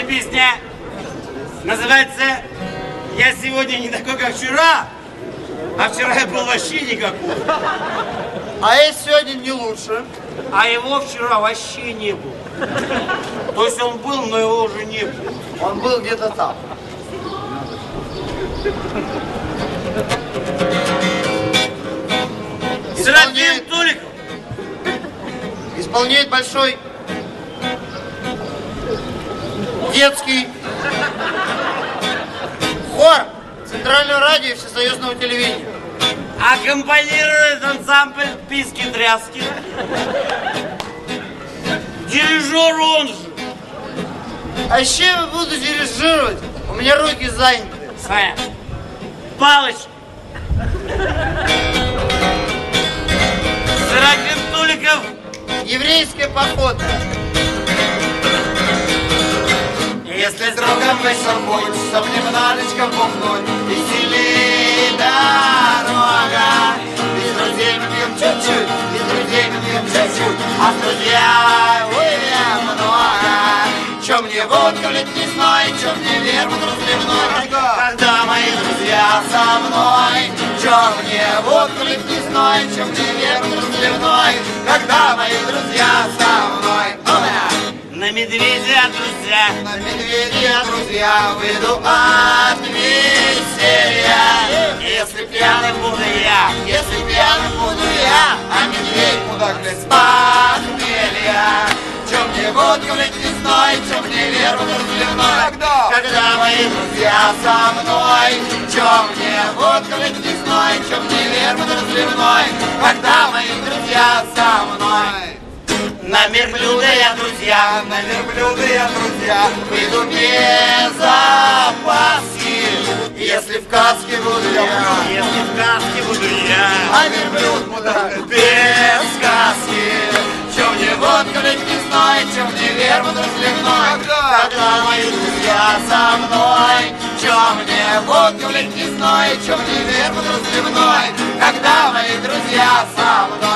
песня называется «Я сегодня не такой, как вчера, а вчера я был вообще никакой». А я сегодня не лучше. А его вчера вообще не было. То есть он был, но его уже не было. Он был где-то там. Серафим Толиков Исполняет большой детский хор Центрального радио и Всесоюзного телевидения. аккомпанирует ансамбль Писки-тряски. Дирижер он же. А с чем я буду дирижировать? У меня руки заняты. Своя. Палочка. Серафим Толиков. Еврейская походка. Если с другом вышел в путь, чтоб немножечко бухнуть, веселей дорога. Без друзей мы пьем чуть-чуть, без друзей мы пьем чуть-чуть, а с друзьями много. Чем мне водка летнесной, чем мне вермут разливной, когда мои друзья со мной. Чем мне водка летнесной, чем мне вермут разливной, когда мои друзья со мной. На медведя, друзья. На медведя, друзья, выйду от веселья. Если пьяным буду я, Если пьяным буду я, а медведь мудак с похмелья. Чем мне водка в летнесной, чем мне вермут разливной, когда мои друзья со мной. Чем мне водка в летнесной, чем мне вермут разливной, когда мои друзья со мной. на верблюда я, друзья. На верблюда я, друзья, выйду без опаски. Если в каске буду я, Если в каске буду я, а верблюд мудак без сказки. Чем мне водка летнесной, чем мне вермут разливной, когда мои друзья со мной. Чем мне водка летнесной, чем мне вермут разливной, когда мои друзья со мной.